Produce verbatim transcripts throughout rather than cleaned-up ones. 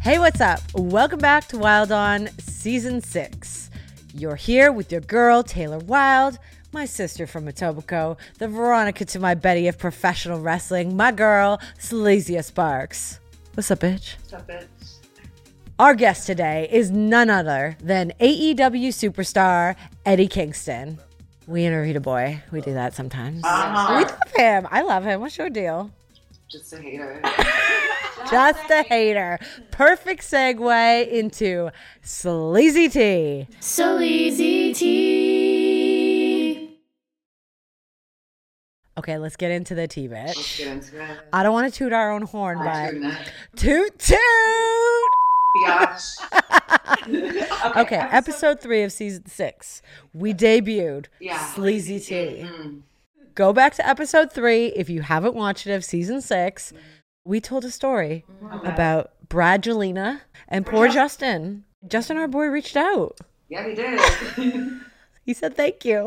Hey, what's up? Welcome back to Wild On Season six. You're here with your girl, Taylor Wilde, my sister from Etobicoke, the Veronica to my Betty of professional wrestling, my girl, Sleazia Sparks. What's up, bitch? What's up, bitch? Our guest today is none other than A E W superstar Eddie Kingston. We interviewed a boy. We do that sometimes. Uh-huh. We love him. I love him. What's your deal? Just a hater. Just a hater. Perfect segue into Sleazy T. Sleazy T. Okay, let's get into the tea, bitch. Let's get into it. I don't want to toot our own horn, I but do toot toot. Biatch. okay, Okay, episode three of season six. We debuted Yeah. Sleazy T. Mm. Go back to episode three if you haven't watched it of season six. We told a story Okay. about Brad Jelena and poor Justin. Justin, our boy, reached out. Yeah, he did. He said thank you.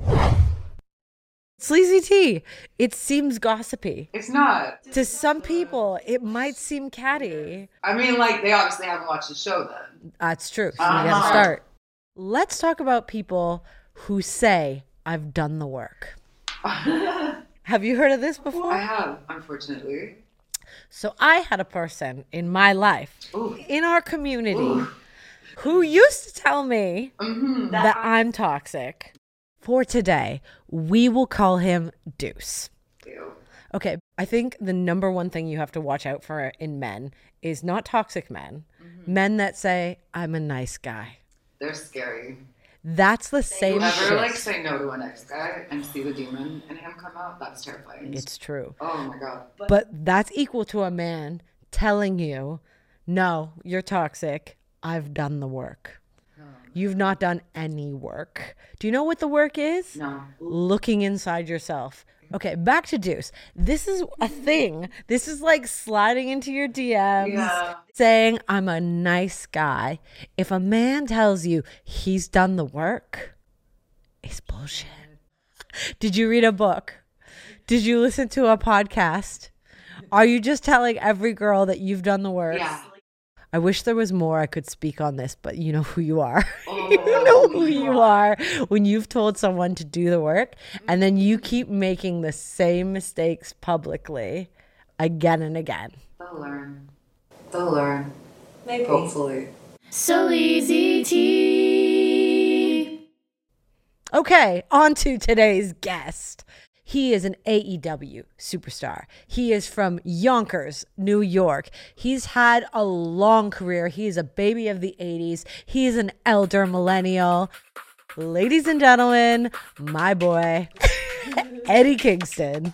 Sleazy T. It seems gossipy. It's not. To some people, it might seem catty. I mean, like, they obviously haven't watched the show then. That's true. So we Uh-huh. gotta start. Let's talk about people who say, I've done the work. Have you heard of this before? I have, unfortunately. So I had a person in my life, Ooh. in our community, Ooh. who used to tell me Mm-hmm. that I'm toxic. For today, we will call him Deuce. Ew. Okay, I think the number one thing you have to watch out for in men is not toxic men. Mm-hmm. Men that say, I'm a nice guy. They're scary. That's the same You ever, shit. like, say no to an ex-guy and see the demon in him come out? That's terrifying. It's true. Oh, my God. But that's equal to a man telling you, no, you're toxic. I've done the work. You've not done any work. Do you know what the work is? No. Looking inside yourself. Okay, back to Deuce. This is a thing. This is like sliding into your D Ms, Yeah. saying, I'm a nice guy. If a man tells you he's done the work, it's bullshit. Did you read a book? Did you listen to a podcast? Are you just telling every girl that you've done the work? Yeah. I wish there was more I could speak on this, but you know who you are. Oh, You know who you are when you've told someone to do the work and then you keep making the same mistakes publicly again and again. They'll learn. They'll learn. Maybe. Hopefully. Sleazy T. Okay, on to today's guest. He is an A E W superstar. He is from Yonkers, New York. He's had a long career. He is a baby of the eighties. He is an elder millennial. Ladies and gentlemen, my boy, Eddie Kingston.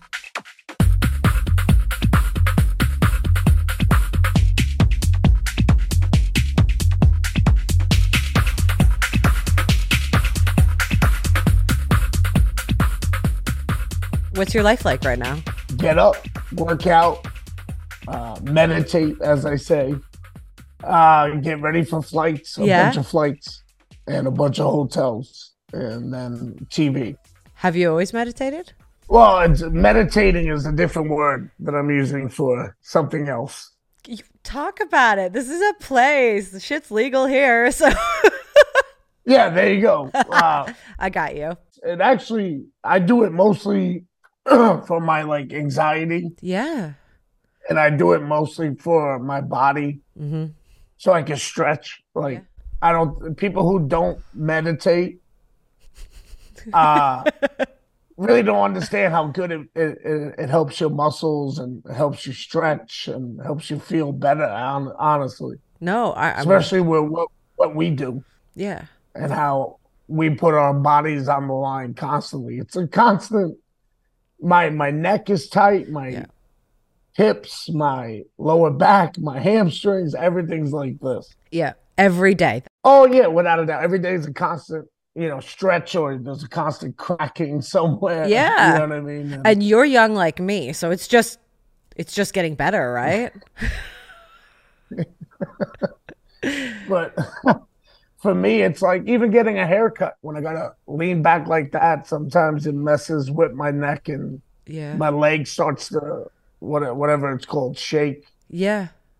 What's your life like right now? Get up, work out, uh, meditate, as I say, uh, get ready for flights, a Yeah. bunch of flights, and a bunch of hotels, and then T V. Have you always meditated? Well, it's, meditating is a different word that I'm using for something else. You talk about it. This is a place. The shit's legal here, so Yeah, there you go. Wow. I got you. And actually, I do it mostly for my like anxiety, Yeah. and I do it mostly for my body, Mm-hmm. so I can stretch. Like Yeah. I don't. People who don't meditate, uh, really don't understand how good it, it it it helps your muscles and it helps you stretch and helps you feel better. hon- Honestly, No, I, I'm especially with what what we do yeah. and how we put our bodies on the line constantly. It's a constant. My my neck is tight. My Yeah. hips, my lower back, my hamstrings, everything's like this. Yeah. Every day. Oh yeah, without a doubt. Every day is a constant, you know, stretch or there's a constant cracking somewhere. Yeah. You know what I mean? And, And you're young like me, so it's just it's just getting better, right? but for me, it's like even getting a haircut when I gotta lean back like that, sometimes it messes with my neck and Yeah. my leg starts to what whatever it's called, shake. Yeah.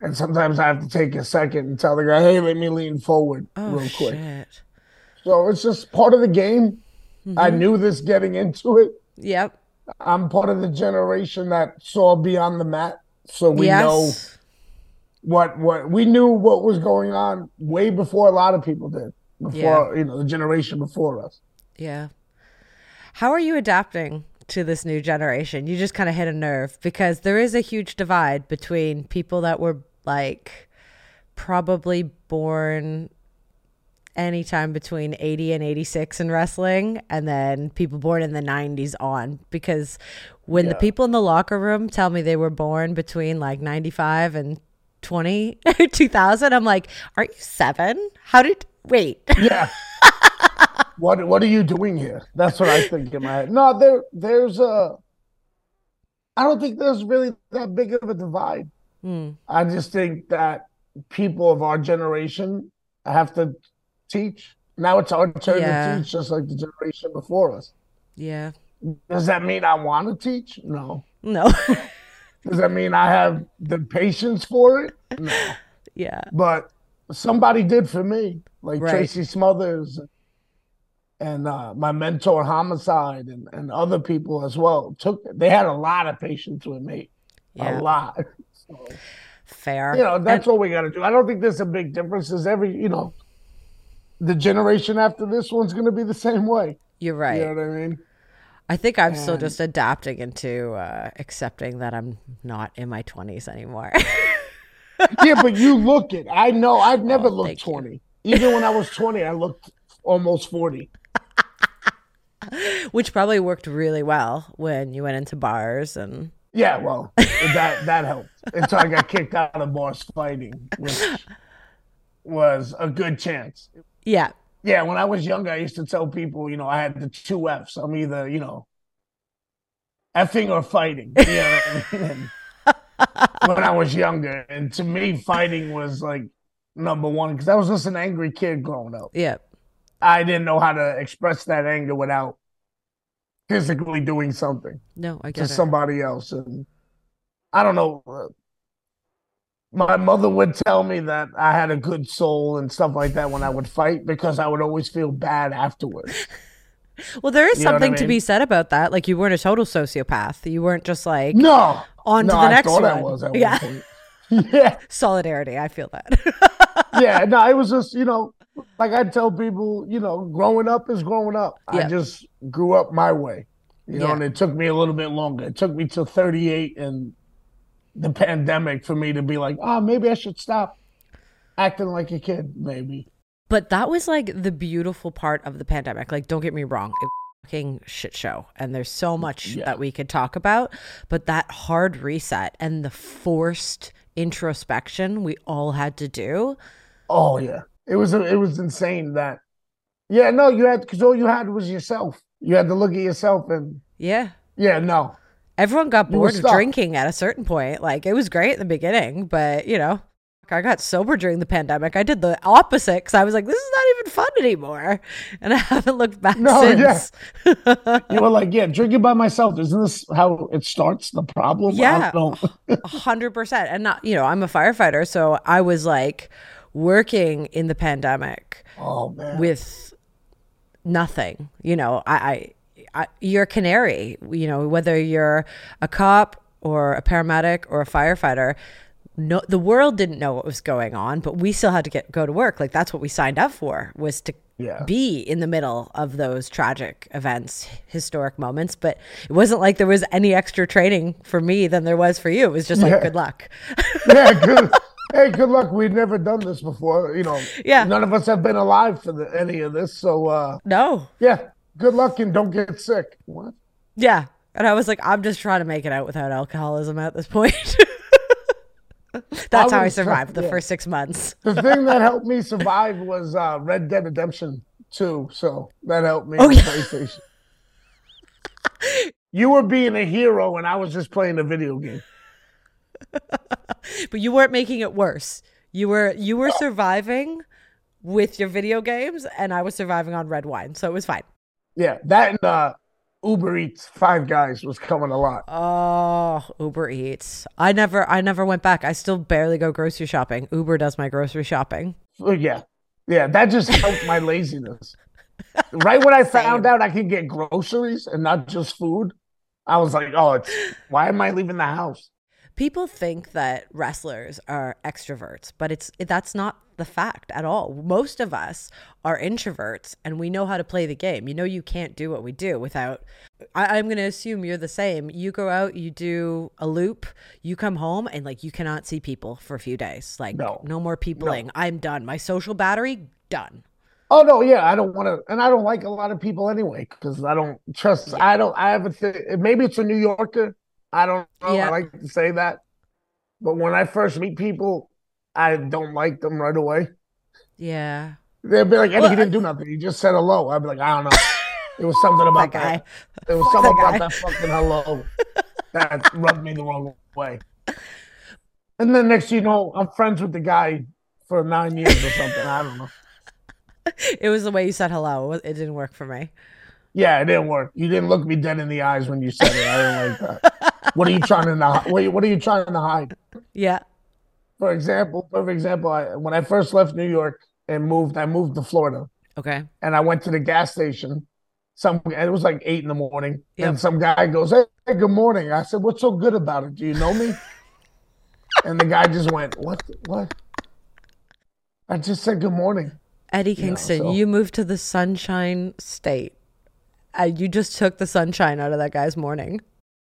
And sometimes I have to take a second and tell the guy, hey, let me lean forward Oh real quick. shit. So it's just part of the game. I Mm-hmm. knew this getting into it. Yep. I'm part of the generation that saw beyond the mat. So we know Yes. what what we knew what was going on way before a lot of people did. Before, you know, the generation before us. Yeah. How are you adapting to this new generation? You just kind of hit a nerve because there is a huge divide between people that were like probably born anytime between eighty and eighty-six in wrestling, and then people born in the nineties on. Because when the Yeah. people in the locker room tell me they were born between like ninety-five and twenty, two thousand, I'm like, aren't you seven? How did, wait. Yeah. What what are you doing here? That's what I think in my head. No, there there's a I don't think there's really that big of a divide. Hmm. I just think that people of our generation have to teach. Now it's our turn Yeah. to teach, just like the generation before us. Yeah. Does that mean I want to teach? No. No. Does that mean I have the patience for it? No. Yeah. But somebody did for me, like Right. Tracy Smothers and uh, my mentor Homicide and, and other people as well. Took they had a lot of patience with me, Yeah. a lot. So, Fair. you know, that's And- what we got to do. I don't think there's a big difference. Is every you know, the generation after this one's going to be the same way. You're right. You know what I mean? I think I'm still And- just adapting into uh, accepting that I'm not in my twenties anymore. Yeah, but you look it. I know. I've never Oh, looked thank you. twenty. Even when I was twenty, I looked almost forty. Which probably worked really well when you went into bars and Yeah, well, that that helped until I got kicked out of bars fighting, which was a good chance. yeah. Yeah, when I was younger, I used to tell people, you know, I had the two F's. I'm either, you know, effing or fighting. You know what I mean? And when I was younger, and to me, fighting was like number one because I was just an angry kid growing up. Yeah. I didn't know how to express that anger without physically doing something No, I to get it. somebody else. And I don't know. uh, My mother would tell me that I had a good soul and stuff like that when I would fight because I would always feel bad afterwards. Well, there is You know what I something to be mean? said about that. Like you weren't a total sociopath. You weren't just like No, on no, to the I next thought I one. was at Yeah. one point. Yeah, Solidarity. I feel that. yeah. No, it was just you know, like I tell people, you know, growing up is growing up. Yeah. I just grew up my way, you know, Yeah. and it took me a little bit longer. It took me till thirty-eight and the pandemic for me to be like, oh, maybe I should stop acting like a kid, maybe. But that was like the beautiful part of the pandemic. Like, don't get me wrong, it was a fucking shit show. And there's so much Yeah. that we could talk about. But that hard reset and the forced introspection we all had to do. Oh yeah, it was it was insane that. Yeah, no, you had because all you had was yourself. You had to look at yourself and Yeah. yeah, no, Everyone got You were bored of stuck. drinking at a certain point. Like, it was great at the beginning, but, you know, I got sober during the pandemic. I did the opposite because I was like, this is not even fun anymore. And I haven't looked back No, since. you were like, yeah, drinking by myself. Isn't this how it starts? The problem? I Yeah, don't know. a hundred percent. And not, you know, I'm a firefighter, so I was like working in the pandemic Oh man, with nothing. You know, I, I, I, you're a canary. You know, whether you're a cop or a paramedic or a firefighter. No, the world didn't know what was going on, but we still had to get go to work. Like that's what we signed up for, was to Yeah. be in the middle of those tragic events, historic moments. But it wasn't like there was any extra training for me than there was for you. It was just like, Yeah. good luck. yeah, good. Hey, good luck. We'd never done this before. You know, Yeah. none of us have been alive for the, any of this. So uh, No. yeah, good luck and don't get sick. What? Yeah. And I was like, I'm just trying to make it out without alcoholism at this point. That's how I was try- survived the yeah. first six months. The thing that helped me survive was uh, Red Dead Redemption two. So that helped me Oh, on yeah. PlayStation. You were being a hero and I was just playing a video game. But you weren't making it worse. You were you were surviving with your video games, and I was surviving on red wine, so it was fine. Yeah, that and uh, Uber Eats, Five Guys was coming a lot. Oh, Uber Eats. I never I never went back. I still barely go grocery shopping. Uber does my grocery shopping. Oh, yeah. Yeah, that just helped my laziness. Right when I found Same. out I could get groceries and not just food, I was like, oh, it's why am I leaving the house? People think that wrestlers are extroverts, but it's that's not the fact at all. Most of us are introverts and we know how to play the game. You know, you can't do what we do without I, I'm going to assume you're the same. You go out, you do a loop, you come home and like you cannot see people for a few days. Like No. no more peopling. No. I'm done. My social battery done. Oh no, yeah, I don't want to, and I don't like a lot of people anyway because I don't trust. Yeah. I don't. I have a thing. Maybe it's a New Yorker. I don't know. Yeah. I like to say that, but when I first meet people, I don't like them right away. Yeah. They'll be like, Eddie, Well, he didn't do nothing. He just said hello. I'd be like, I don't know. It was something about That guy. that. There was Fuck something that about guy. that fucking hello that rubbed me the wrong way. And then next, you know, I'm friends with the guy for nine years or something. I don't know. It was the way you said hello. It didn't work for me. Yeah, it didn't work. You didn't look me dead in the eyes when you said it. I didn't like that. What are you trying to hide? What, what are you trying to hide? Yeah. For example, for example, I, when I first left New York and moved, I moved to Florida, Okay. and I went to the gas station. Some it was like eight in the morning, Yep. and some guy goes, "Hey, hey, good morning." I said, "What's so good about it? Do you know me?" And the guy just went, "What? What?" I just said, "Good morning." Eddie You know, Kingston, so- you moved to the Sunshine State. Uh, you just took the sunshine out of that guy's morning.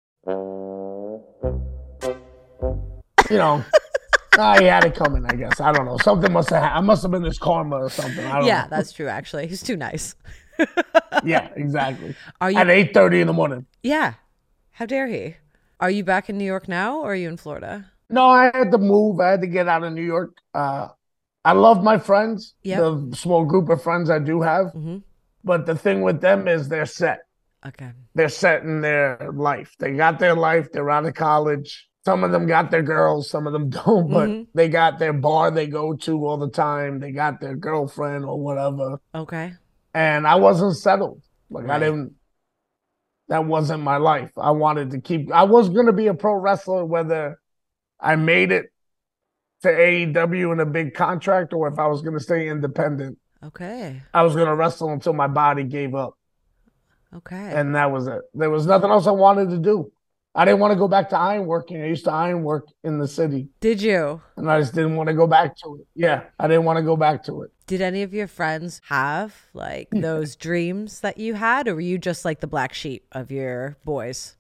You know, I had it coming. I guess I don't know. Something must have. Ha- I must have been this karma or something. I don't Yeah, know. that's true. Actually, he's too nice. Yeah, exactly. Are you? At eight thirty in the morning. Yeah. How dare he? Are you back in New York now, or are you in Florida? No, I had to move. I had to get out of New York. Uh, I love my friends, Yep. the small group of friends I do have. Mm-hmm. But the thing with them is they're set. Okay. They're set in their life. They got their life. They're out of college. Some of them got their girls. Some of them don't. But Mhm. they got their bar they go to all the time. They got their girlfriend or whatever. Okay. And I wasn't settled. Like I Right. didn't. That wasn't my life. I wanted to keep. I was going to be a pro wrestler, whether I made it to A E W in a big contract or if I was going to stay independent. Okay. I was going to wrestle until my body gave up. Okay. And that was it. There was nothing else I wanted to do. I didn't want to go back to ironworking. I used to ironwork in the city, Did you? and I just didn't want to go back to it. Yeah, I didn't want to go back to it. Did any of your friends have like those dreams that you had, or were you just like the black sheep of your boys?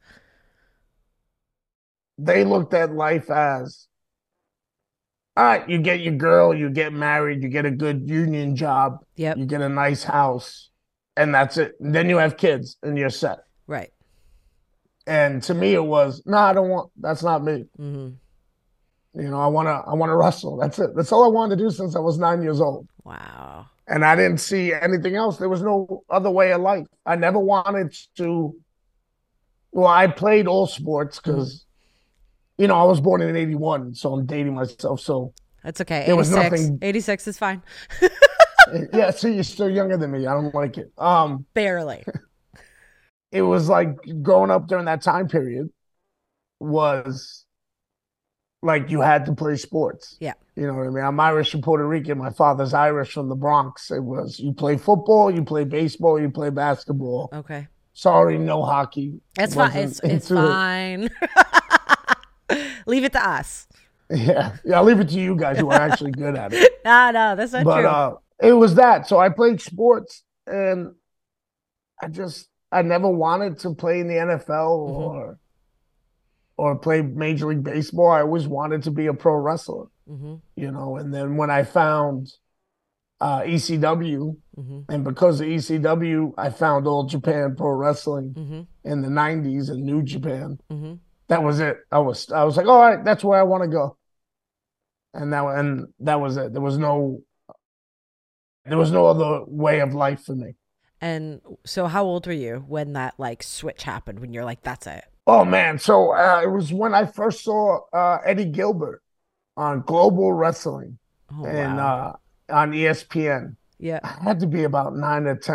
They looked at life as, all right, you get your girl, you get married, you get a good union job, Yep. you get a nice house, and that's it. And then you have kids, and you're set. Right. And to me, it was, no, I don't want. That's not me. Mm-hmm. You know, I wanna, I wanna wrestle. That's it. That's all I wanted to do since I was nine years old. Wow. And I didn't see anything else. There was no other way of life. I never wanted to. Well, I played all sports because, you know, I was born in eighty-one, so I'm dating myself. So That's okay. There was eighty-six. nothing- eighty-six is fine. yeah, see, you're still younger than me. I don't like it. Um, Barely. it was like growing up during that time period was like you had to play sports. Yeah. You know what I mean? I'm Irish and Puerto Rican. My father's Irish from the Bronx. It was you play football, you play baseball, you play basketball. Okay. Sorry, no hockey. It's fine. Wasn't It's it's into it. fine. Leave it to us. Yeah, yeah. I'll leave it to you guys who are actually good at it. No, no, that's not But true. uh, it was that. So I played sports, and I just I never wanted to play in the N F L Mm-hmm. or or play Major League Baseball. I always wanted to be a pro wrestler, mm-hmm. you know. And then when I found uh, E C W, Mm-hmm. and because of E C W, I found All Japan Pro Wrestling Mm-hmm. in the nineties and New Japan. Mm-hmm. That was it. I was I was like, all right, that's where I want to go. And that and that was it. There was no there was no other way of life for me. And so how old were you when that like switch happened, when you're like, that's it? Oh man, so uh, it was when I first saw uh, Eddie Gilbert on Global Wrestling Oh, and wow. uh, on E S P N. Yeah. I had to be about nine or ten,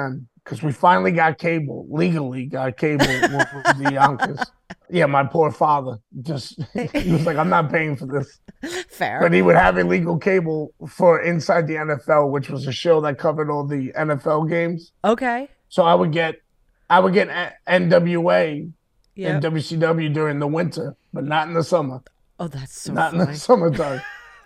because we finally got cable, legally got cable with with the Yonkers. Yeah, my poor father just he was like, I'm not paying for this. Fair. But he would have illegal cable for Inside the N F L, which was a show that covered all the N F L games. Okay. So I would get I would get a- N W A Yeah. and W C W during the winter, but not in the summer. Oh, that's so not in funny. the summertime.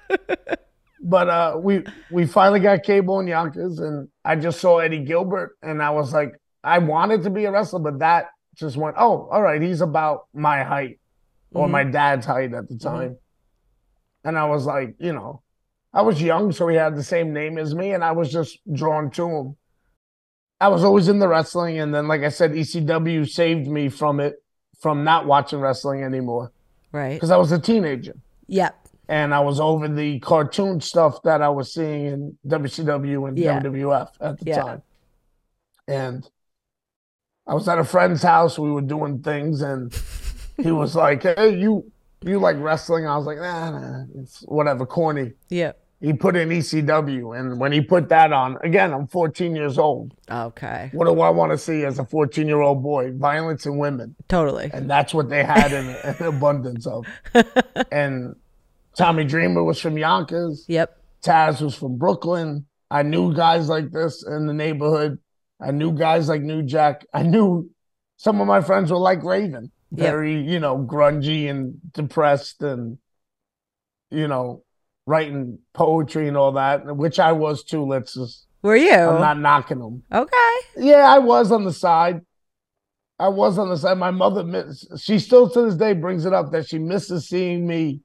But uh, we we finally got cable in Yonkers, and I just saw Eddie Gilbert, and I was like, I wanted to be a wrestler, but that just went, oh, all right, he's about my height or Mhm. my dad's height at the time. And I was like, you know, I was young, so he had the same name as me, and I was just drawn to him. I was always in the wrestling, and then, like I said, E C W saved me from it, from not watching wrestling anymore, Right. because I was a teenager. Yep. And I was over the cartoon stuff that I was seeing in W C W and Yeah. W W F at the Yeah. time. And I was at a friend's house. We were doing things, and he was like, hey, you you like wrestling? I was like, nah, nah, it's whatever, corny. Yep. He put in E C W, and when he put that on, again, I'm fourteen years old. Okay. What do I want to see as a fourteen-year-old boy? Violence in women. Totally. And that's what they had in, in abundance of. And Tommy Dreamer was from Yonkers. Yep. Taz was from Brooklyn. I knew guys like this in the neighborhood. I knew guys like New Jack. I knew some of my friends were like Raven, Yep. very, you know, grungy and depressed and, you know, writing poetry and all that, which I was too. Let's just, Were you? I'm not knocking them. Okay. Yeah, I was on the side. I was on the side. My mother, miss, she still to this day brings it up that she misses seeing me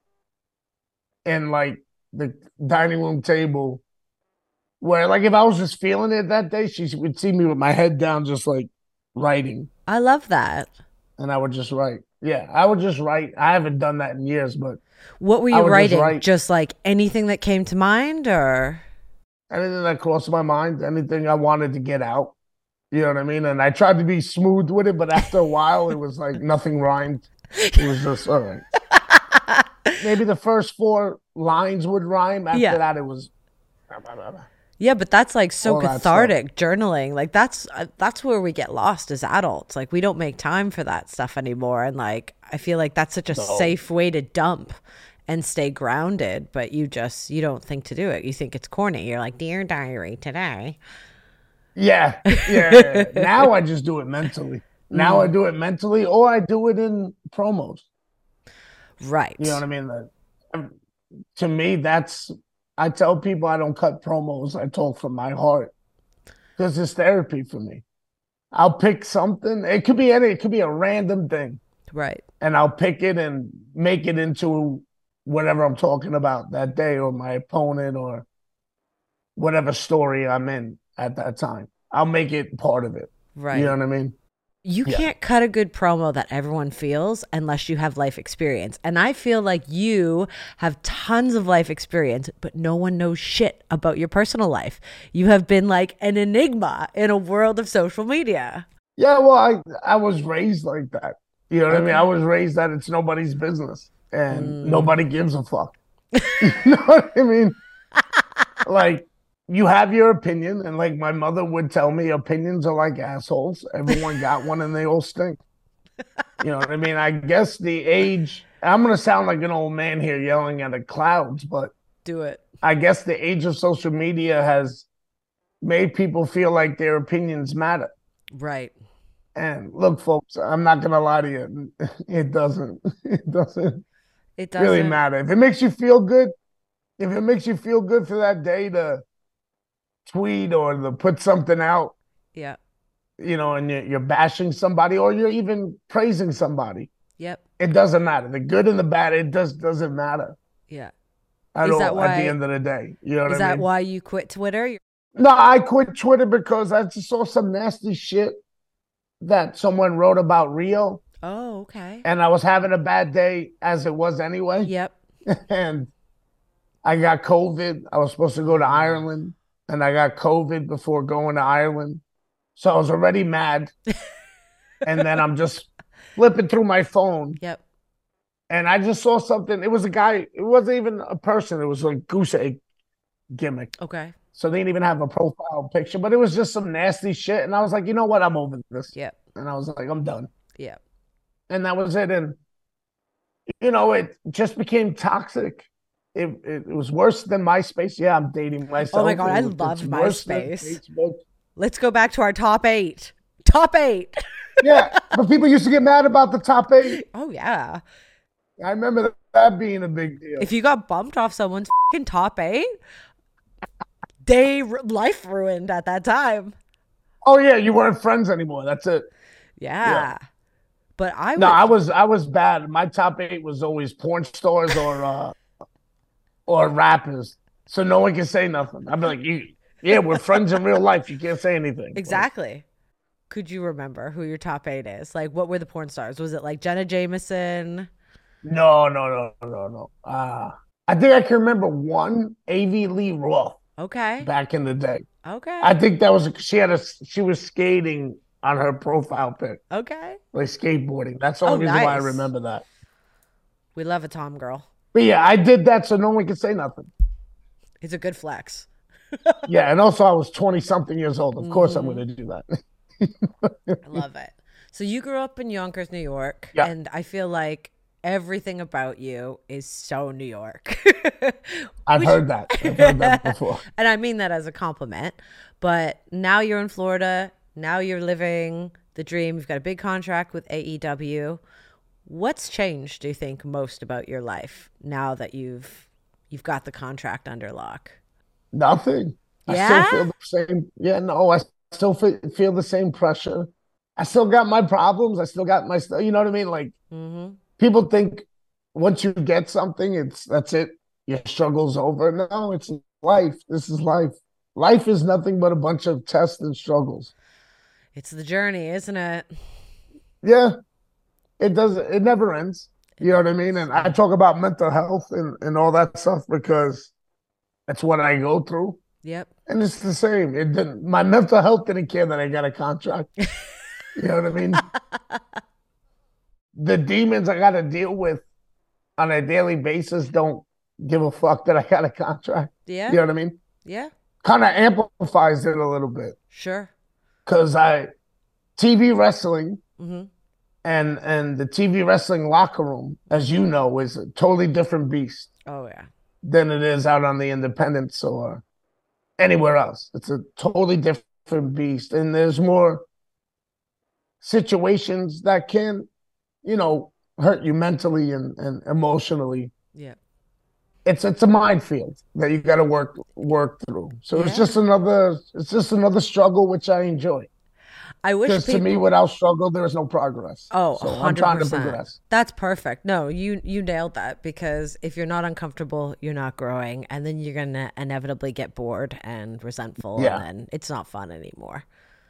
in like the dining room table, where like if I was just feeling it that day, she would see me with my head down, just like writing, I love that. and I would just write. Yeah, I would just write. I haven't done that in years, but What were I you would just writing? write. Just like anything that came to mind, or? anything that crossed my mind, anything I wanted to get out, you know what I mean? And I tried to be smooth with it, but after a while, it was like nothing rhymed. It was just all right. Maybe the first four lines would rhyme. After Yeah. that, it was. Yeah, but that's like so All that cathartic journaling. Like that's uh, that's where we get lost as adults. Like we don't make time for that stuff anymore, and like I feel like that's such a No. safe way to dump and stay grounded. But you just you don't think to do it. You think it's corny. You're like, dear diary, today. Yeah, yeah. Now I just do it mentally. Now Mm. I do it mentally, or I do it in promos. Right. You know what I mean? Like, um, to me, that's. I tell people I don't cut promos. I talk from my heart because it's therapy for me. I'll pick something. It could be any. It could be a random thing, Right. and I'll pick it and make it into whatever I'm talking about that day, or my opponent, or whatever story I'm in at that time. I'll make it part of it. Right. You know what I mean? You Yeah. can't cut a good promo that everyone feels unless you have life experience. And I feel like you have tons of life experience, but no one knows shit about your personal life. You have been like an enigma in a world of social media. Yeah, well, I I was raised like that. You know what I mean? Okay. I was raised that it's nobody's business and Mm. nobody gives a fuck. You know what I mean? Like, you have your opinion, and like my mother would tell me, opinions are like assholes. Everyone got one and they all stink. You know what I mean? I guess the age, I'm gonna sound like an old man here yelling at the clouds, but Do it. I guess the age of social media has made people feel like their opinions matter. Right. And look, folks, I'm not gonna lie to you. It doesn't. It doesn't It doesn't really matter. If it makes you feel good, if it makes you feel good for that day to tweet or to put something out, Yeah. you know, and you're, you're bashing somebody or you're even praising somebody, Yep. it doesn't matter. The good and the bad, it just doesn't matter Yeah. at Is all that at why- the end of the day. You know what Is I that mean? why you quit Twitter? You're- No, I quit Twitter because I just saw some nasty shit that someone wrote about Rio. Oh, okay. And I was having a bad day as it was anyway. Yep. And I got COVID. I was supposed to go to Ireland, and I got COVID before going to Ireland. So I was already mad. And then I'm just flipping through my phone, Yep. and I just saw something. It was a guy. It wasn't even a person. It was like goose egg gimmick. Okay. So they didn't even have a profile picture, but it was just some nasty shit. And I was like, you know what? I'm over this. Yep. And I was like, I'm done. Yep. And that was it. And, you know, it just became toxic. It, it, it was worse than MySpace. Yeah, I'm dating myself. Oh my God, It I was- loved it's worse than MySpace. Facebook. Let's go back to our top eight. Top eight. Yeah, but people used to get mad about the top eight. Oh yeah. I remember that being a big deal. If you got bumped off someone's fucking top eight, they life ruined at that time. Oh yeah, you weren't friends anymore. That's it. Yeah. But I No, would, I was I was bad. My top eight was always porn stars or uh or rappers. So no one can say nothing. I'd be like, you yeah, we're friends in real life. You can't say anything. exactly. Could you remember who your top eight is? Like, what were the porn stars? Was it like Jenna Jameson? No, no, no, no, no. Uh I think I can remember one, A V Lee Roth, Okay. back in the day. Okay. I think that was she had a she was skating on her profile pic, okay. like skateboarding. That's the Oh, only reason why I nice. remember that. We love a Tom girl. But yeah, I did that so no one could say nothing. It's a good flex. Yeah, and also I was twenty something years old. Of course I'm Mm-hmm. going to do that. I love it. So you grew up in Yonkers, New York, Yeah. and I feel like everything about you is so New York. I've Which- heard that. I've heard that before. And I mean that as a compliment. But now you're in Florida. Now you're living the dream. You've got a big contract with A E W. What's changed, do you think, most about your life now that you've you've got the contract under lock? Nothing. Yeah? I still feel the same. Yeah, no, I still feel, feel the same pressure. I still got my problems. I still got my stuff. You know what I mean? Like, Mm-hmm. people think once you get something, it's that's it. Your struggle's over. No, it's life. This is life. Life is nothing but a bunch of tests and struggles. It's the journey, isn't it? Yeah, it does. It never ends. You know what I mean? And I talk about mental health and, and all that stuff because that's what I go through. Yep. And it's the same. It didn't. My mental health didn't care that I got a contract. You know what I mean? The demons I got to deal with on a daily basis don't give a fuck that I got a contract. Yeah. You know what I mean? Yeah. Kind of amplifies it a little bit Sure. because I T V wrestling Mm-hmm. and and the T V wrestling locker room, as you know, is a totally different beast Oh yeah. than it is out on the independents or anywhere else. It's a totally different beast, and there's more situations that can, you know, hurt you mentally and, and emotionally. Yeah. It's it's a minefield that you got to work work through. So it's Yeah. just another it's just another struggle which I enjoy. I wish Because people. to me, without struggle, there is no progress. Oh, so I'm one hundred trying to percent. progress. That's perfect. No, you you nailed that because if you're not uncomfortable, you're not growing, and then you're gonna inevitably get bored and resentful, Yeah. and then it's not fun anymore.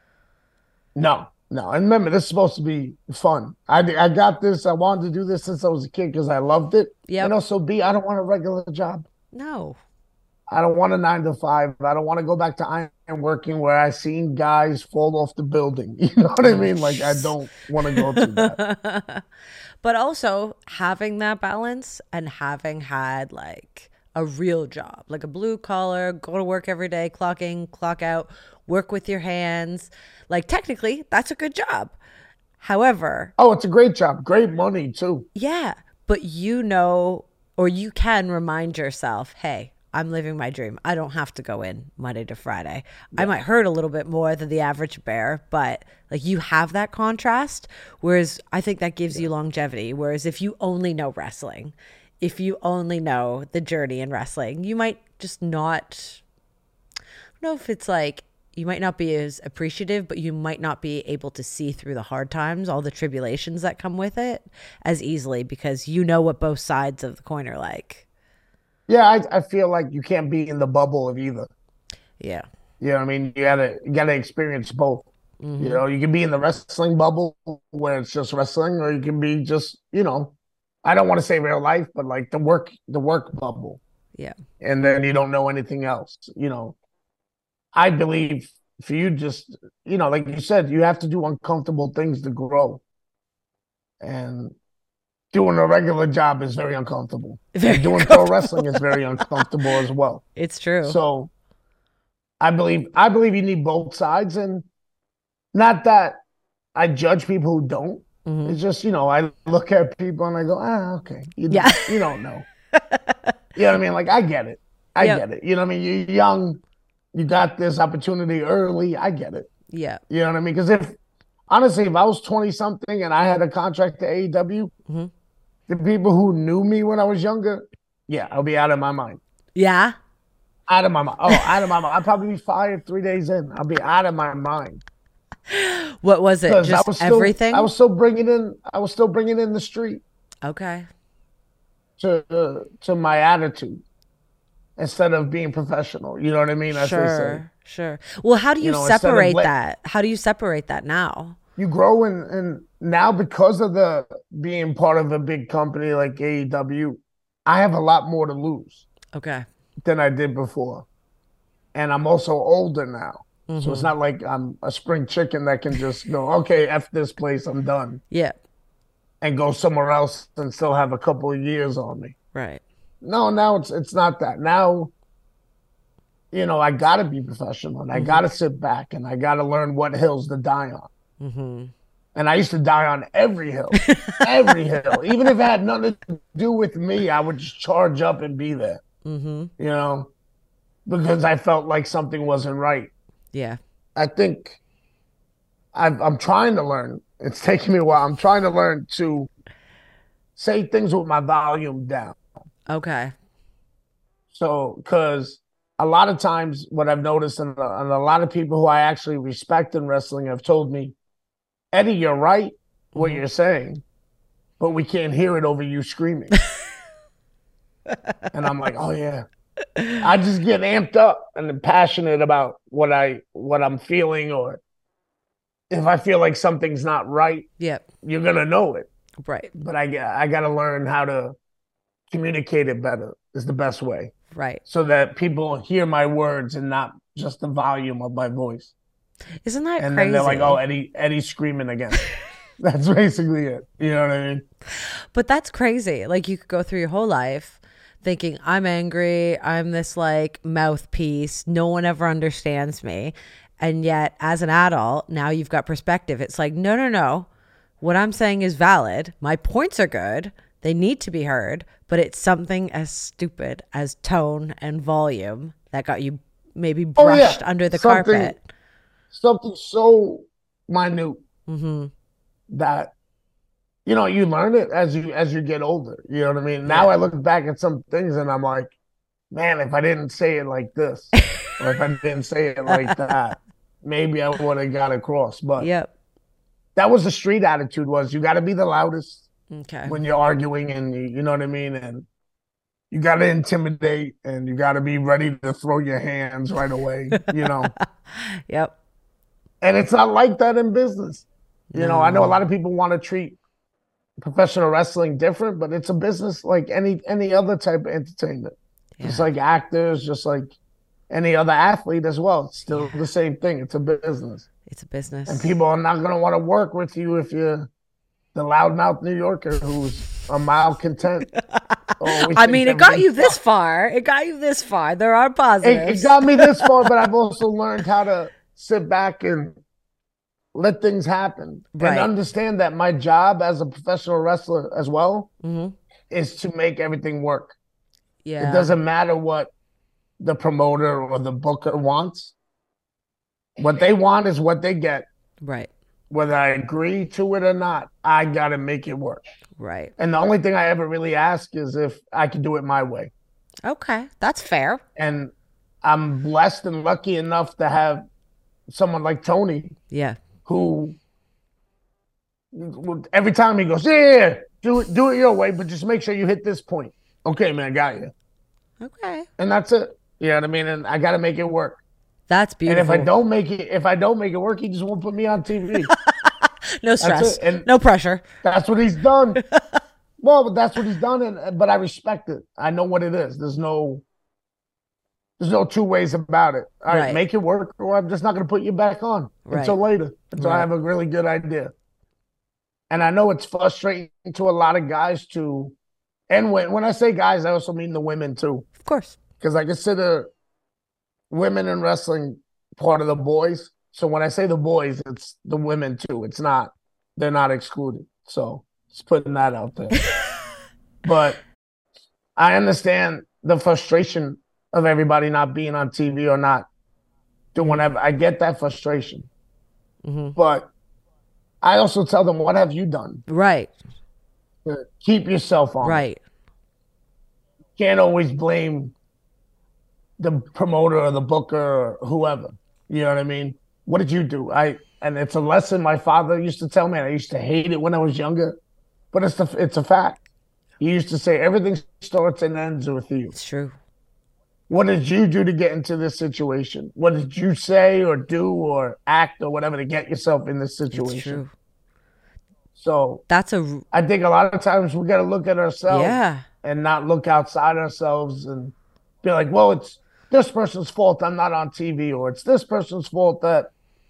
No, no. And remember, this is supposed to be fun. I I got this. I wanted to do this since I was a kid because I loved it. Yep. You know, so B, I don't want a regular job. No. I don't want a nine to five. I don't want to go back to iron working where I seen guys fall off the building. You know what I mean? Like I don't want to go through that. But also having that balance and having had like a real job, like a blue collar, go to work every day, clock in, clock out, work with your hands. Like technically, that's a good job. However, Oh, it's a great job. Great money too. yeah, but you know, or you can remind yourself, hey, I'm living my dream. I don't have to go in Monday to Friday. I might hurt a little bit more than the average bear, but like you have that contrast. Whereas I think that gives you longevity. Whereas if you only know wrestling, if you only know the journey in wrestling, you might just not, I don't know if it's like, you might not be as appreciative, but you might not be able to see through the hard times, all the tribulations that come with it as easily because you know what both sides of the coin are like. Yeah, I, I feel like you can't be in the bubble of either. Yeah. You know what I mean? You gotta you gotta experience both. Mm-hmm. You know, you can be in the wrestling bubble where it's just wrestling, or you can be just, you know, I don't want to say real life, but like the work the work bubble. Yeah. And then you don't know anything else. You know, I believe for you just, you know, like you said, you have to do uncomfortable things to grow. And doing a regular job is very uncomfortable. Very And doing pro wrestling is very uncomfortable as well. It's true. So I believe I believe you need both sides, and not that I judge people who don't. Mhm. It's just, you know, I look at people and I go, ah, okay, you Yeah. you don't know. You know what I mean? Like, I get it. I Yep. get it. You know what I mean? You're young, you got this opportunity early. I get it. Yeah. You know what I mean? Because if honestly, if I was twenty something and I had a contract to A E W, Mhm. the people who knew me when I was younger, yeah, I'll be out of my mind. Yeah. Out of my mind. Oh, out of my mind. I'd probably be fired three days in. I'll be out of my mind. What was it? Because I Just was still, everything? I was still bringing in. I was still bringing in the street Okay. to uh, to my attitude instead of being professional. You know what I mean? As they say. Sure. Sure. Well, how do you, You know, instead of separate let- that? How do you separate that now? You grow and and now because of the being part of a big company like A E W, I have a lot more to lose Okay. than I did before, and I'm also older now. So Mm-hmm. it's not like I'm a spring chicken that can just go, okay, F this place, I'm done, Yeah. and go somewhere else and still have a couple of years on me. Right. No, now it's it's not that. Now, you know, I gotta be professional and I gotta sit back and I gotta learn what hills to die on. Mm-hmm. And I used to die on every hill, every hill. Even if it had nothing to do with me, I would just charge up and be there, Mm-hmm. you know, because I felt like something wasn't right. Yeah. I think I've, I'm trying to learn. It's taking me a while. I'm trying to learn to say things with my volume down. Okay. So, because a lot of times what I've noticed, and, and a lot of people who I actually respect in wrestling have told me, Eddie, you're right, what Mhm. you're saying, but we can't hear it over you screaming. And I'm like, oh yeah. I just get amped up and passionate about what I what I'm feeling, or if I feel like something's not right, Yep. you're gonna know it. Right. But I got I gotta learn how to communicate it better is the best way. Right. So that people hear my words and not just the volume of my voice. Isn't that And crazy? then they're like, oh, Eddie Eddie's screaming again. That's basically it. You know what I mean? But that's crazy. Like you could go through your whole life thinking I'm angry, I'm this like mouthpiece, no one ever understands me. And yet as an adult, now you've got perspective. It's like, no, no, no. What I'm saying is valid. My points are good. They need to be heard, but it's something as stupid as tone and volume that got you maybe Oh, yeah. brushed under the Something- carpet. Something so minute Mm-hmm. that you know you learn it as you as you get older. You know what I mean? Now I look back at some things and I'm like, man, if I didn't say it like this, or if I didn't say it like that, maybe I would have got across. But Yep. that was the street attitude: was you got to be the loudest Okay. when you're arguing, and you, you know what I mean, and you got to intimidate, and you got to be ready to throw your hands right away. You know. Yep. And it's not like that in business. You know, I know a lot of people want to treat professional wrestling different, but it's a business like any any other type of entertainment. Just Yeah. like actors, just like any other athlete as well. It's still the same thing. It's a business. It's a business. And people are not going to want to work with you if you're the loudmouth New Yorker who's a malcontent. Always I thinks mean, it got you everything's this far. It got you this far. There are It, positives. it got me this far, but I've also learned how to sit back and let things happen Right. and understand that my job as a professional wrestler as well Mhm. is to make everything work. Yeah. It doesn't matter what the promoter or the booker wants. What they want is what they get. Right. Whether I agree to it or not, I got to make it work. Right. And the only thing I ever really ask is if I can do it my way. Okay. That's fair. And I'm blessed and lucky enough to have someone like Tony Yeah. who every time he goes, yeah, yeah, yeah, do it, do it your way, but just make sure you hit this point. Okay, man, got you. Okay. And that's it. You know what I mean? And I got to make it work. That's And beautiful. if I don't make it, if I don't make it work, he just won't put me on T V. no stress. it. And- no pressure. That's what he's done. Well, but that's what he's done, and but I respect it. I know what it is. There's no, there's no two ways about it. All right, Right. make it work, or I'm just not going to put you back on Right. until later, until I Right. have a really good idea. And I know it's frustrating to a lot of guys to, and when when I say guys, I also mean the women too, Of course. because I consider women in wrestling part of the boys. So when I say the boys, it's the women too. It's not, they're not excluded. So just putting that out there. But I understand the frustration of everybody not being on T V or not doing whatever. I get that frustration. Mm-hmm. But I also tell them, what have you done? Right. To keep yourself on. Right. Can't always blame the promoter or the booker or whoever. You know what I mean? What did you do? I and it's a lesson my father used to tell me, and I used to hate it when I was younger, but it's the it's a fact. He used to say everything starts and ends with you. It's true. What did you do to get into this situation? What did you say or do or act or whatever to get yourself in this situation? It's true. So That's a I think a lot of times we got to look at ourselves yeah. and not look outside ourselves and be like, well, it's this person's fault I'm not on T V, or it's this person's fault that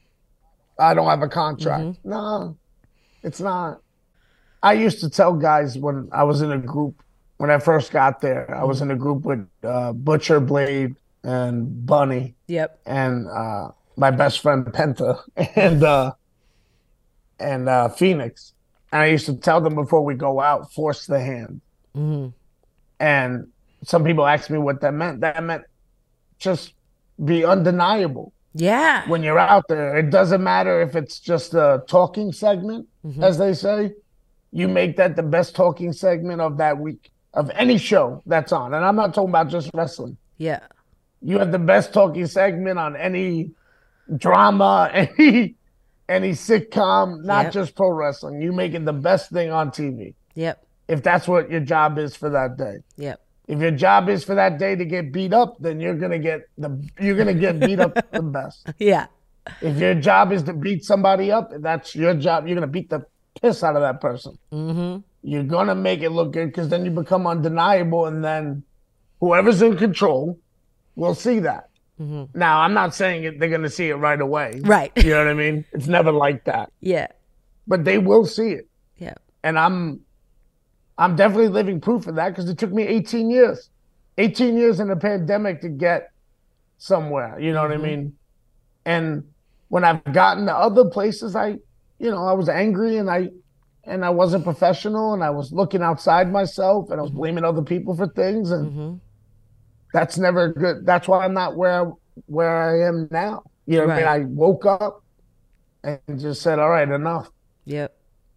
I don't have a contract. Mm-hmm. No, it's not. I used to tell guys when I was in a group, when I first got there, I was in a group with uh, Butcher, Blade, and Bunny, Yep. and uh, my best friend Penta, and uh, and uh, Phoenix. And I used to tell them before we go out, force the hand. Mm-hmm. And some people asked me what that meant. That meant just be undeniable. Yeah. When you're out there, it doesn't matter if it's just a talking segment, Mm-hmm. as they say. You make that the best talking segment of that week, of any show that's on. And I'm not talking about just wrestling. Yeah. You have the best talking segment on any drama, any any sitcom, not Yep. just pro wrestling. You make it the best thing on T V. Yep. If that's what your job is for that day. Yep. If your job is for that day to get beat up, then you're gonna get the you're gonna get beat up the best. Yeah. If your job is to beat somebody up, that's your job. You're gonna beat the piss out of that person. Mm-hmm. You're gonna make it look good because then you become undeniable, and then whoever's in control will see that. Mm-hmm. Now, I'm not saying it, they're gonna see it right away. Right. You know what I mean? It's never like that, Yeah. but they will see it, Yeah. and I'm I'm definitely living proof of that because it took me eighteen years, eighteen years in a pandemic to get somewhere. You know Mm-hmm. what I mean? And when I've gotten to other places, I, you know, I was angry and I, and I wasn't professional and I was looking outside myself and I was blaming other people for things, and Mm-hmm. that's never good. That's why I'm not where where I am now. You know what Right. I mean? I woke up and just said, "All right, enough." Yep.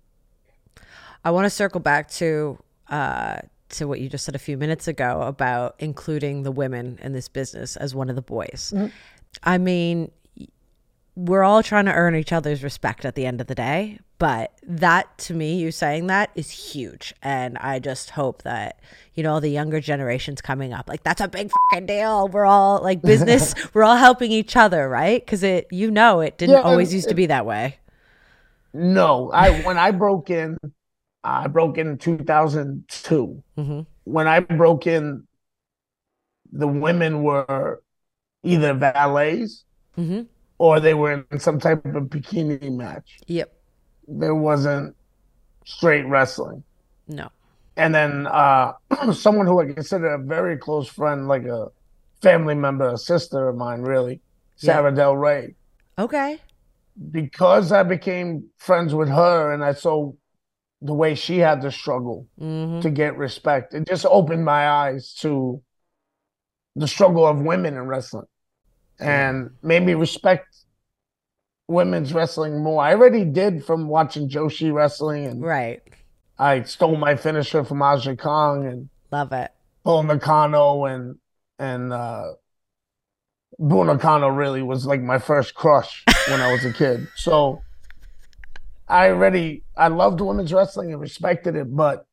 I want to circle back to uh, to what you just said a few minutes ago about including the women in this business as one of the boys. Mm-hmm. I mean, we're all trying to earn each other's respect at the end of the day, but that, to me, you saying that is huge. And I just hope that, you know, the younger generations coming up, like, that's a big fucking deal. We're all like business, we're all helping each other, right? Because it, you know, it didn't Yeah, always and used to it- be that way. No, I when I broke in, I broke in two thousand two. Mm-hmm. When I broke in, the women were either valets Mm-hmm. or they were in some type of bikini match. Yep. There wasn't straight wrestling. No. And then uh, someone who I consider a very close friend, like a family member, a sister of mine, really, Sarah Del Rey. Okay. Because I became friends with her and I saw the way she had to struggle Mm-hmm. to get respect, it just opened my eyes to the struggle of women in wrestling and made me respect women's wrestling more. I already did from watching Joshi wrestling, and Right. I stole my finisher from Aja Kong and Love it. Bull Nakano, and and uh, Bull Nakano really was like my first crush when I was a kid. So I already I loved women's wrestling and respected it, but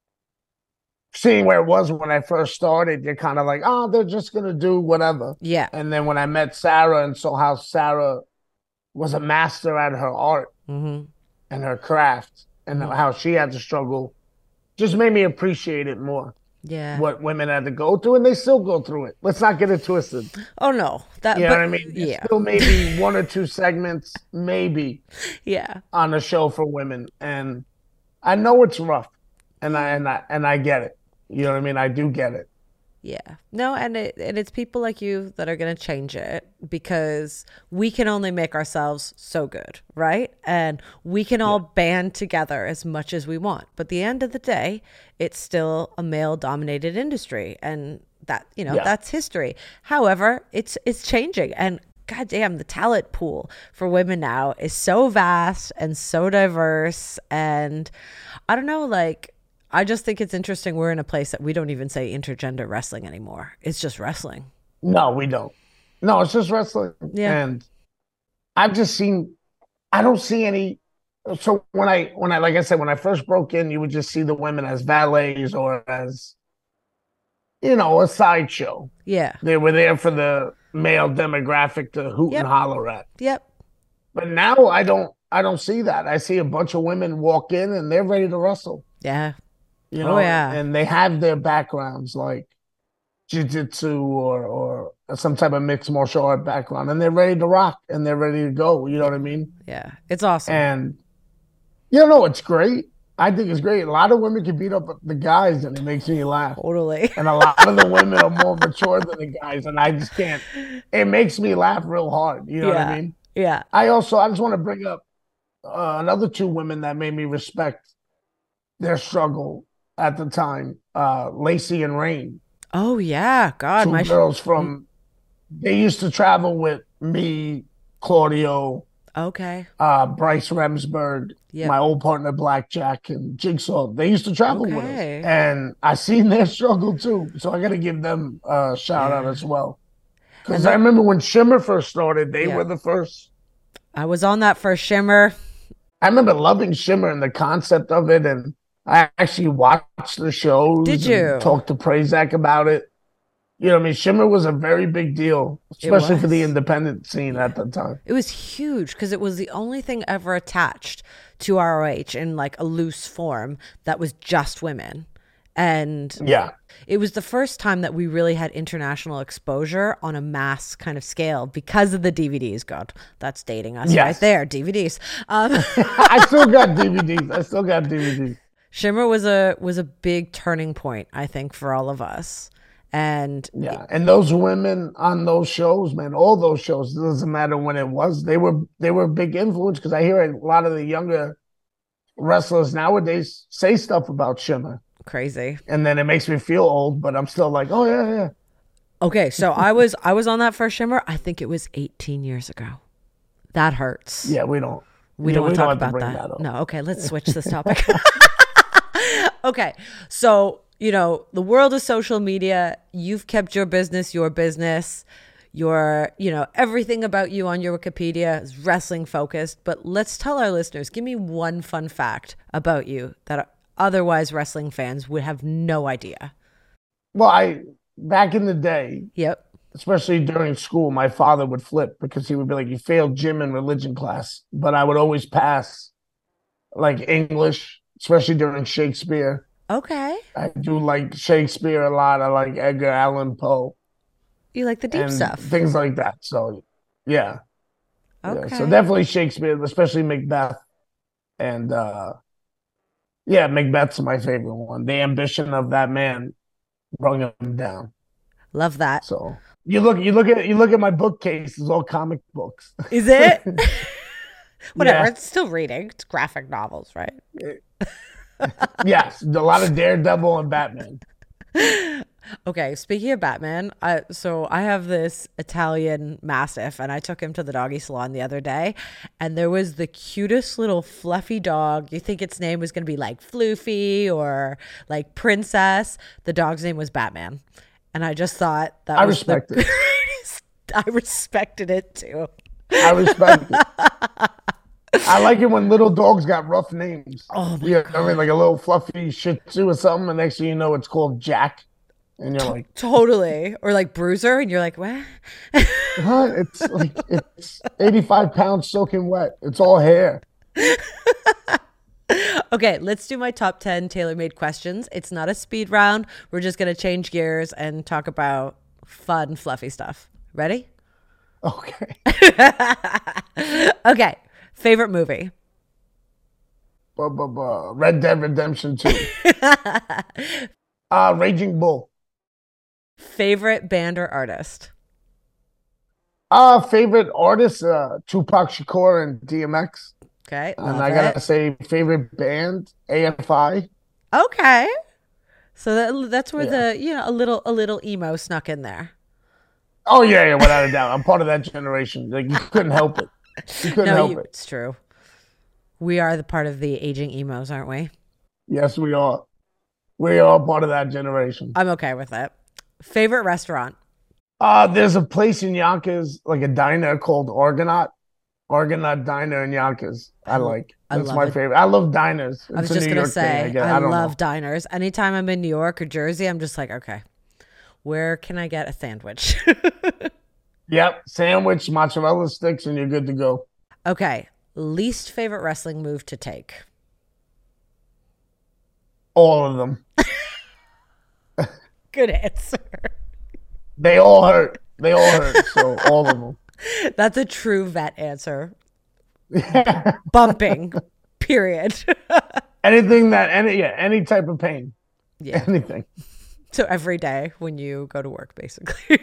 seeing where it was when I first started, you're kind of like, oh, they're just gonna do whatever. Yeah. And then when I met Sarah and saw how Sarah was a master at her art Mm-hmm. and her craft and how she had to struggle, just made me appreciate it more. Yeah. What women had to go through, and they still go through it. Let's not get it twisted. Oh no. That. You know but, what I mean? There's Yeah. still maybe one or two segments, maybe, Yeah. on the show for women, and I know it's rough, and I and I and I get it. You know what I mean? I do get it, Yeah. No, and it and it's people like you that are going to change it because we can only make ourselves so good, right? And we can all band together as much as we want. But at the end of the day, it's still a male dominated industry and that, you know, Yeah. that's history. However, it's it's changing and goddamn, the talent pool for women now is so vast and so diverse and I don't know, like I just think it's interesting. We're in a place that we don't even say intergender wrestling anymore. It's just wrestling. No, we don't. No, it's just wrestling. Yeah. And I've just seen, I don't see any. So when I, when I, like I said, when I first broke in, you would just see the women as valets or as, you know, a sideshow. Yeah. They were there for the male demographic to hoot Yep. and holler at. Yep. But now I don't, I don't see that. I see a bunch of women walk in and they're ready to wrestle. Yeah. You Oh, know, yeah. and they have their backgrounds like jiu-jitsu or or some type of mixed martial art background, and they're ready to rock and they're ready to go. You know what I mean? Yeah. It's awesome. And you know, it's great. I think it's great. A lot of women can beat up the guys, and it makes me laugh. Totally. And a lot of the women are more mature than the guys, and I just can't. It makes me laugh real hard. You know what I Yeah. mean? Yeah. I also I just want to bring up uh, another two women that made me respect their struggle at the time, uh, Lacey and Rain, Oh yeah. God, two my sh- girls from. They used to travel with me, Claudio, Okay. uh, Bryce Remsburg, Yeah. my old partner Blackjack, and Jigsaw. They used to travel with us, Okay. and I seen their struggle too. So I got to give them a shout out Yeah. as well. Because And I that- remember when Shimmer first started, they Yeah. were the first. I was on that for Shimmer. I remember loving Shimmer and the concept of it, and I actually watched the shows. Did and you? talked to Prazak about it? You know, what I mean, Shimmer was a very big deal, especially for the was. independent scene at the time. It was huge because it was the only thing ever attached to R O H in like a loose form that was just women. And Yeah, it was the first time that we really had international exposure on a mass kind of scale because of the D V Ds. God, that's dating us Yes. right there. D V Ds. Um, I still got D V Ds. I still got D V Ds. Shimmer was a was a big turning point, I think, for all of us. And Yeah, and those women on those shows, man, all those shows, it doesn't matter when it was, they were they were a big influence because I hear a lot of the younger wrestlers nowadays say stuff about Shimmer, crazy. and then it makes me feel old, but I'm still like, oh yeah, yeah. Okay, so I was I was on that first Shimmer. I think it was eighteen years ago. That hurts. Yeah, we don't. We yeah, don't want to talk have to about bring that. up. No, okay, let's switch this topic. Okay, so, you know, the world of social media, you've kept your business, your business, your, you know, everything about you on your Wikipedia is wrestling focused. But let's tell our listeners, give me one fun fact about you that otherwise wrestling fans would have no idea. Well, I back in the day, Yep. especially during school, my father would flip because he would be like, you failed gym and religion class. But I would always pass like English, especially during Shakespeare. Okay. I do like Shakespeare a lot. I like Edgar Allan Poe You like the deep and stuff. things like that. So, yeah. Yeah. Okay. So definitely Shakespeare, especially Macbeth. And uh, yeah, Macbeth's my favorite one. The ambition of that man brought him down. Love that. So you look, you look at, you look at my bookcase. It's all comic books. Is it? Whatever. Yeah. It's still reading. It's graphic novels, right? Yes, a lot of Daredevil and Batman. Okay, speaking of Batman, I, so I have this Italian Mastiff, and I took him to the doggy salon the other day, and there was the cutest little fluffy dog. You think its name was going to be like Floofy or like Princess. The dog's name was Batman, and I just thought that I was respect the it. greatest. I respected it too. I respect it. I like it when little dogs got rough names. Oh my Yeah, I mean, like a little fluffy Shih Tzu or something, and next thing you know, it's called Jack, and you're like, Totally. Or like Bruiser, and you're like, what? huh? It's like it's eighty-five pounds soaking wet. It's all hair. Okay, let's do my top ten tailor-made questions. It's not a speed round. We're just going to change gears and talk about fun, fluffy stuff. Ready? Okay. Okay. Favorite movie? Bu- bu- bu- Red Dead Redemption two. Uh, Raging Bull. Favorite band or artist? Uh, favorite artist, uh, Tupac Shakur and D M X. Okay, And love I gotta it. say, favorite band, A F I. Okay, so that, that's where Yeah. the you know a little a little emo snuck in there. Oh yeah, yeah, without a doubt. I'm part of that generation. Like you couldn't help it. You couldn't No, help you, it. it's true. We are the part of the aging emos, aren't we? Yes, we are. We are part of that generation. I'm okay with it. Favorite restaurant? Uh, there's a place in Yonkers, like a diner called Argonaut. Argonaut Diner in Yonkers. I I l- like. I That's love my it. favorite. I love diners. It's I was a just New gonna York thing, I say guess. I, I don't love know. diners. Anytime I'm in New York or Jersey, I'm just like, okay, where can I get a sandwich? Yep, sandwich, mozzarella sticks, and you're good to go. Okay, least favorite wrestling move to take. All of them. Good answer. They all hurt. They all hurt. So all of them. That's a true vet answer. Bumping. Period. Anything that any yeah, any type of pain. Yeah. Anything. So every day when you go to work, basically.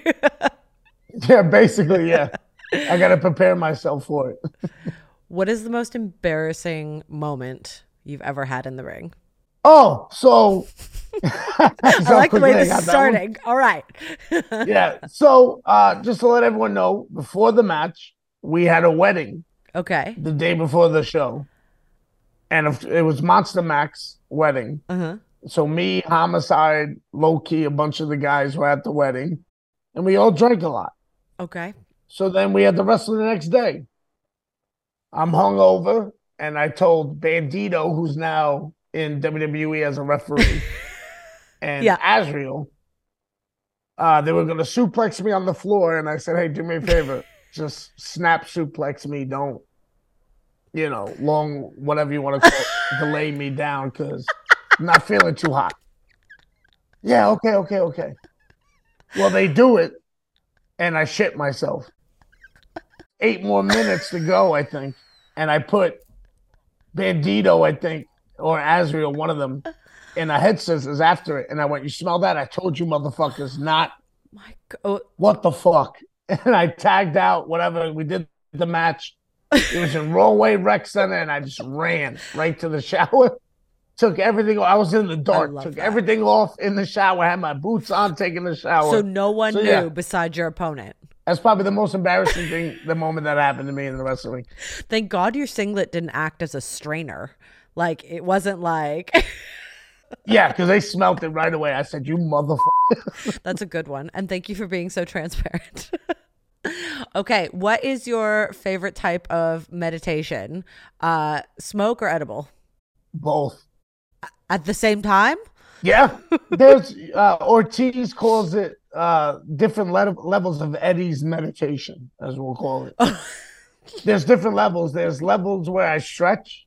Yeah, basically, yeah. I gotta prepare myself for it. What is the most embarrassing moment you've ever had in the ring? Oh, so I like the way this is starting. All right. Yeah. So uh just to let everyone know, before the match, we had a wedding Okay. the day before the show. And if- it was Monster Mac's wedding. Uh-huh. So me, Homicide, Low Key, a bunch of the guys were at the wedding, and we all drank a lot. Okay. So then we had to wrestle the next day. I'm hungover, and I told Bandito, who's now in W W E as a referee, and Yeah. Azriel, uh, they were going to suplex me on the floor, and I said, "Hey, do me a favor, just snap suplex me. Don't, you know, long whatever you want to call it, delay me down because I'm not feeling too hot." Yeah, okay, okay, okay. Well, they do it, and I shit myself. Eight more minutes to go, I think. And I put Bandito, I think, or Azriel, one of them, in a head scissors after it. And I went, "You smell that? I told you motherfuckers not. My God. What the fuck?" And I tagged out whatever. We did the match. It was in Rollway Rec Center, and I just ran right to the shower. Took everything. I was in the dark. love Took that. everything off in the shower. Had my boots on, taking the shower. So no one So, knew yeah. besides your opponent. That's probably the most embarrassing thing, the moment that happened to me in the wrestling. Thank God your singlet didn't act as a strainer. Like it wasn't like Yeah, because they smelt it right away. I said, "You motherfucker." that's a good one. And thank you for being so transparent. Okay, what is your favorite type of meditation? Uh smoke or edible? Both. At the same time? Yeah. There's uh, Ortiz calls it uh, different le- levels of Eddie's meditation, as we'll call it. There's different levels. There's levels where I stretch,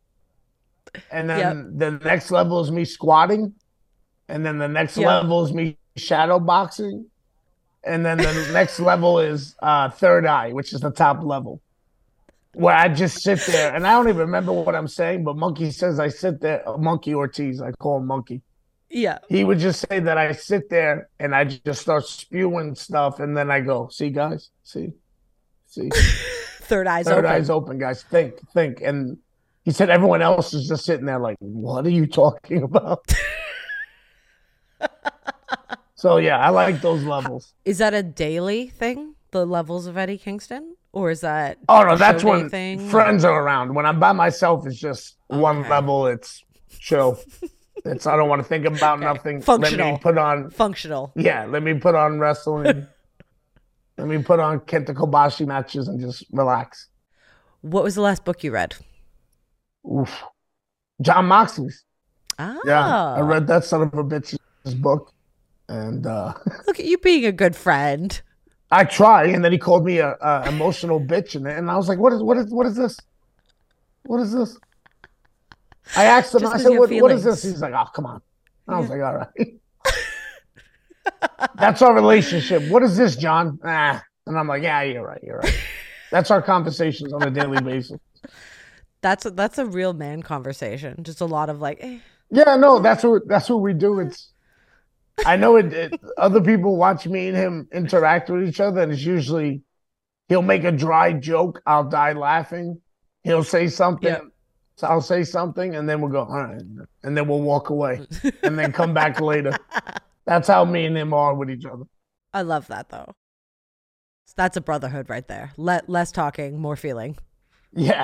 and then the next level is me squatting, and then the next Yep. level is me shadow boxing, and then the next level is uh, third eye, which is the top level, where I just sit there, and I don't even remember what I'm saying, but Monkey says I sit there. Monkey Ortiz, I call him Monkey. Yeah. He would just say that I sit there and I just start spewing stuff, and then I go, "See, guys, see, see, Third eyes third open. eyes open, guys. Think, think." And he said everyone else is just sitting there like, "What are you talking about?" So yeah, I like those levels. Is that a daily thing? The levels of Eddie Kingston? Or is that Oh no, a that's show day when thing? friends are around. When I'm by myself, it's just one Okay. level. It's chill. It's I don't want to think about nothing. Let Functional. me put on Functional. Yeah, let me put on wrestling. Let me put on Kenta Kobashi matches and just relax. What was the last book you read? Oof. John Moxley's. Ah. Yeah, I read that son of a bitch's book, and uh, Look at you being a good friend. I try. And then he called me a, a emotional bitch, and and I was like, "What is what is what is this? What is this?" I asked him. Just I 'cause said, you have what, "What is this?" feelings. He's like, "Oh, come on." I was like, "All right." That's our relationship. What is this, John? Ah. And I'm like, "Yeah, you're right. You're right." That's our conversations on a daily basis. That's a, that's a real man conversation. Just a lot of like, eh. Yeah, no, that's what that's what we do. It's I know it, it. Other people watch me and him interact with each other, and it's usually he'll make a dry joke. I'll die laughing. He'll say something. Yeah. So I'll say something, and then we'll go, all right, and then we'll walk away, and then come back later. That's how me and him are with each other. I love that though. That's a brotherhood right there. Le- less talking, more feeling. Yeah.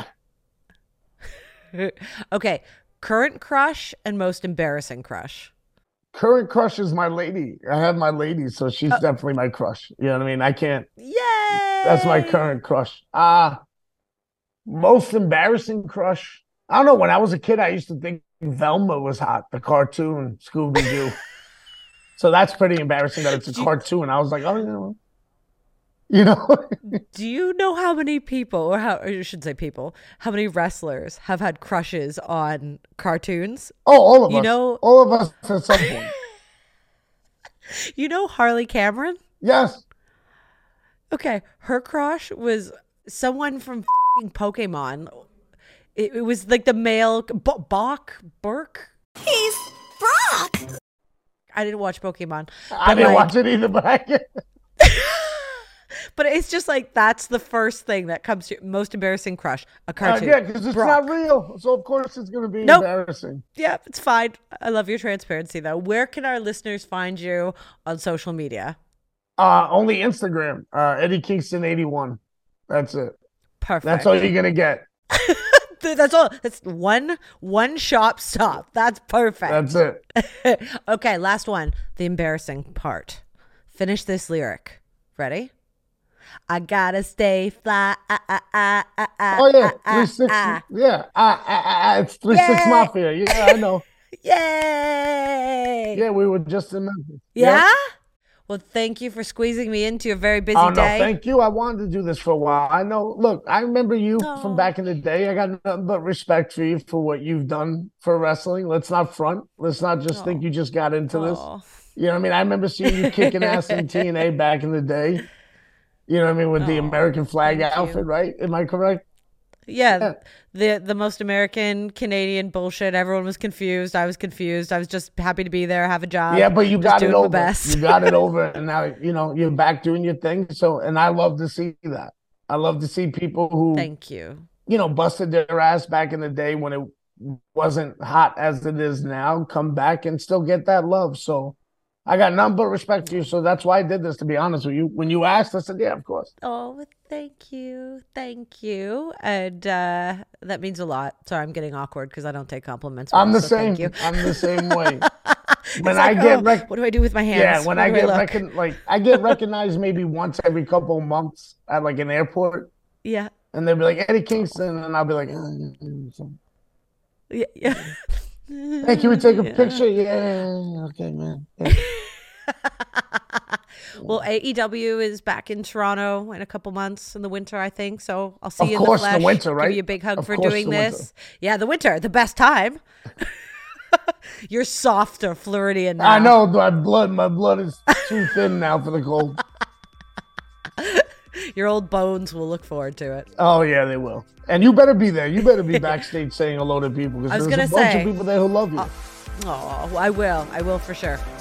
Okay, current crush and most embarrassing crush. Current crush is my lady. I have my lady, so she's Uh, definitely my crush. You know what I mean? I can't. Yay! That's my current crush. Ah, most embarrassing crush. I don't know. When I was a kid, I used to think Velma was hot, the cartoon Scooby Doo. So that's pretty embarrassing that it's a Do you- cartoon. I was like, oh, you know, you know. Do you know how many people, or how or you should say people, how many wrestlers have had crushes on cartoons? Oh, all of You us. know- all of us at some point. You know Harley Cameron? Yes. Okay, her crush was someone from f***ing Pokemon. It, it was like the male B- Bach Burke. He's Brock. I didn't watch Pokemon. I but, didn't like- watch it either, but I get. But it's just like that's the first thing that comes to most embarrassing crush. A Uh, cartoon. yeah, because it's Brock. not real. So, of course, it's going to be Nope. embarrassing. Yeah, it's fine. I love your transparency though. Where can our listeners find you on social media? Uh, only Instagram, uh, Eddie Kingston eighty-one. That's it. Perfect. That's all you're going to get. That's all. That's one one shop stop. That's perfect. That's it. Okay, last one. The embarrassing part. Finish this lyric. Ready? I gotta stay fly. Ah, ah, ah, ah, ah, Oh, yeah. ah, three sixty. ah. Yeah. Uh, uh, uh, it's three six Yay. Mafia. Yeah, I know. Yay! Yeah, we were just in Memphis. Yeah? Well, thank you for squeezing me into your very busy Oh, no, day. thank you. I wanted to do this for a while. I know. Look, I remember you Oh. from back in the day. I got nothing but respect for you for what you've done for wrestling. Let's not front. Let's not just think Oh. you just got into this. Aw. You know what I mean? I remember seeing you kicking ass in T N A back in the day. You know what I mean? With the Oh, American flag thank you. outfit, right? Am I correct? Yeah, Yeah. the the most American Canadian bullshit. Everyone was confused. I was confused. I was just happy to be there, have a job. Yeah, but you just got doing it my over. best. You got it over, and now you know you're back doing your thing. So, and I love to see that. I love to see people who Thank you. you know busted their ass back in the day when it wasn't hot as it is now, come back and still get that love. So, I got nothing but respect for you. So that's why I did this. To be honest with you, when you asked, I said, "Yeah, of course." Oh, thank you. Thank you. And uh, that means a lot. Sorry, I'm getting awkward because I don't take compliments. I'm well, the so same. Thank you. I'm the same way. It's When like, I get oh, rec- what do I do with my hands? Yeah, when Where I do get look? recon- like I get recognized maybe once every couple of months at like an airport, Yeah. and they'll be like Eddie Kingston, and I'll be like, "Uh, Yeah. yeah. "Hey, can we take a Yeah. picture?" Yeah, okay, man. Yeah. Well, A E W is back in Toronto in a couple months in the winter, I think. So I'll see Of you course, in the the flesh. winter, Give right? you a big hug Of for course, doing the winter. this. Yeah, the winter, the best time. You're softer, Floridian now. I know my blood, my blood is too thin now for the cold. Your old bones will look forward to it. Oh yeah, they will. And you better be there. You better be backstage saying hello to people I because was there's a gonna bunch say- of people there who love you. Oh, I will. I will for sure.